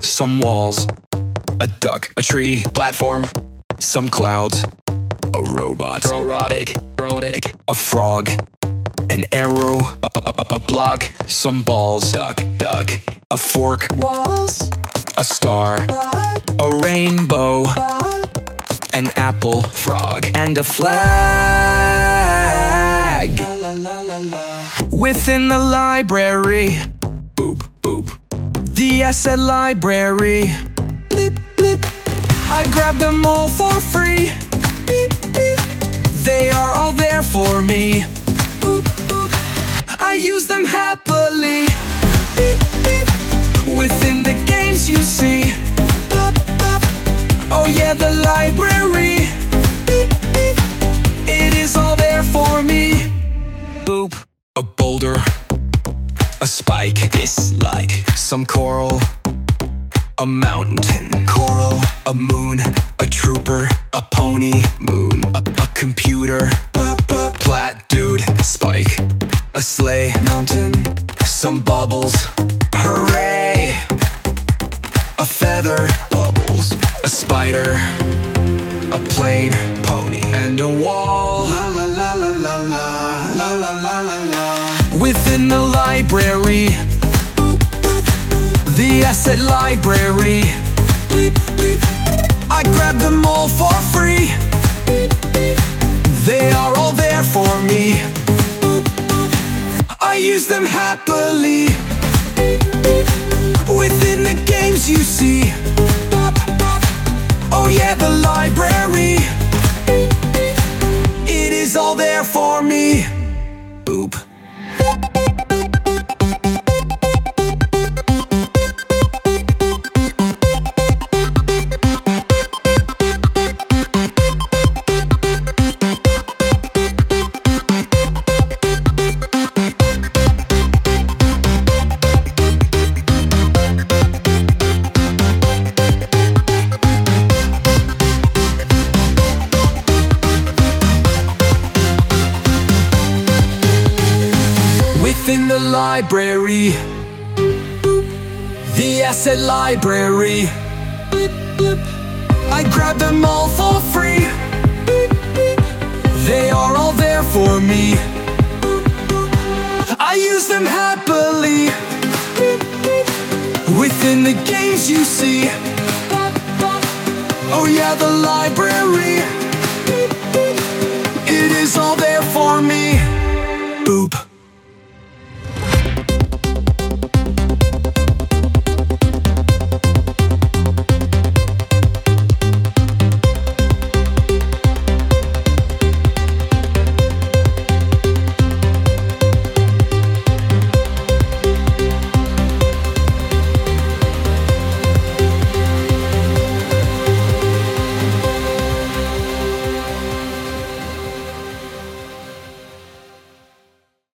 some walls, a duck, a tree, platform, some clouds, a robot, robotic, a frog, an arrow, a block, some balls, duck, a fork, walls, a star, a rainbow, an apple, frog, and a flag. Within the library, boop, boop, the asset library, blip, blip, I grab them all for free. Beep, beep. They are all there for me. Boop, boop. I use them happily. Beep, beep. Within the games you see. Bop, bop. Oh yeah, the library. Beep, beep. It is all there for me. Boop. A boulder, a spike, dislike, some coral, a mountain, coral, a moon, a trooper, a pony, moon, a computer, plat dude, spike, a sleigh, mountain, some bubbles, hooray, a feather, bubbles, a spider, a plane, pony, and a wall. La la la la la la la la la la. Within the library, the asset library, I grab them all for free. They are all there for me. I use them happily. Within the games you see. Oh yeah, the library. It is all there for me. Boop. Within the library, the asset library, I grab them all for free. They are all there for me. I use them happily. Within the games you see. Oh yeah, the library. It is all there for me. Boop.